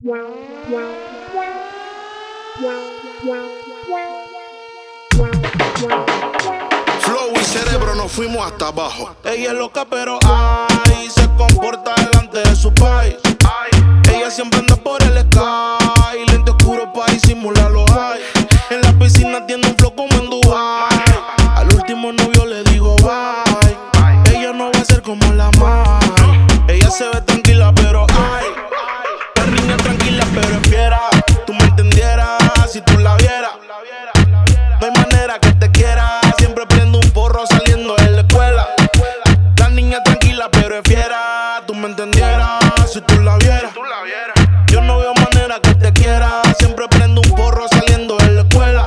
Flow y cerebro nos fuimos hasta abajo. Ella es loca pero ay, se comporta delante de su país. Ella siempre anda por el sky, lente oscuro pa' disimular los hay. En la piscina tiene un flow como en Dubai. Al último novio le digo bye. Ella no va a ser como la Mai. Ella se ve tranquila pero ay, la niña tranquila pero es fiera. Tú me entendieras si tú la vieras. No hay manera que te quiera. Siempre prendo un porro saliendo de la escuela. La niña tranquila pero es fiera. Tú me entendieras si tú la vieras. Yo no veo manera que te quiera. Siempre prendo un porro saliendo de la escuela.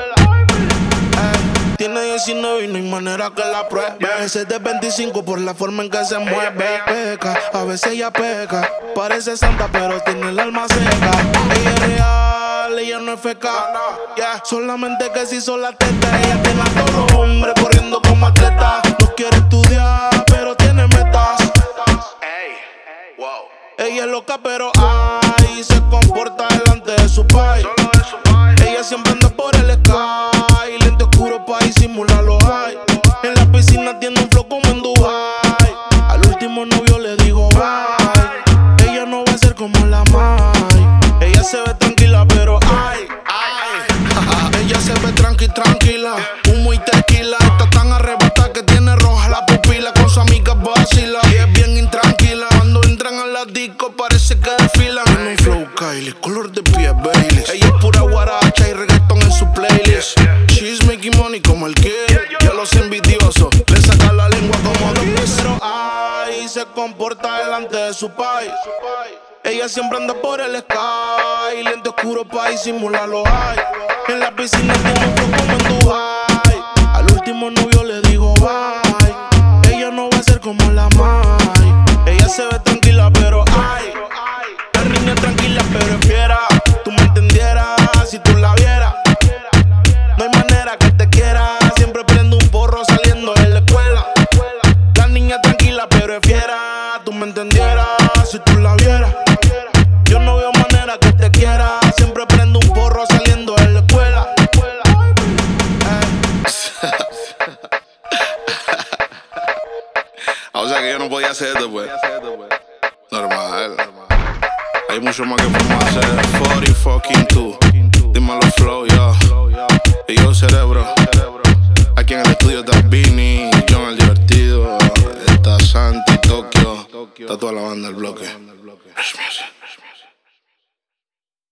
Tiene 19 y no hay manera que la pruebe. Ese es de 25 por la forma en que se mueve. Peca, a veces ella peca. Parece santa pero tiene el alma seca. Ella es real, ella no es feca. Yeah. Solamente que si son la teta. Ella tiene a todos los hombres corriendo como atleta. No quiere estudiar pero tiene metas. Ella es loca pero ay, se comporta delante de su país. Ella siempre anda por el sky, lente oscuro pa' disimular los hay. En la piscina tiene un flow como en Dubai. Al último novio le digo bye. Ella no va a ser como la Mai. Ella se ve tranquila pero ay. Ella se ve tranquila, humo y tequila. Está tan arrebatada que tiene roja la pupila. Con su amiga vacila y es bien intranquila. Cuando entran a la disco parece que desfilan. Tiene un flow Kylie, color de piel Baileys. Ella es pura guaracha y reggaeton en su playlist. She's making money como el kid. Yo los envidiosos le sacan la lengua como dos pesos. Pero ay, se comporta delante de su país. Ella siempre anda por el sky, lente oscuro pa' disimular los hay. En la piscina tiene un flow como en Dubai. Al último novio le digo bye. Ella no va a ser como la Mai. Ella se ve tranquila pero ay, la niña tranquila pero es fiera. Tú me entendieras si tú la vieras. No hay manera que te quiera. Siempre prendo un porro saliendo de la escuela. La niña tranquila pero es fiera. Tú me entendieras si tú la vieras. Yo no veo manera que te quiera. Siempre prendo un porro saliendo de la escuela. O sea que yo no podía hacer esto, pues. Normal. Hay mucho más que podemos hacer. 40 fucking 2. Dímelo flow, yo. Y yo cerebro. Aquí en el estudio está Vini, John el divertido. Está Santi, Tokio. Está toda la banda del bloque.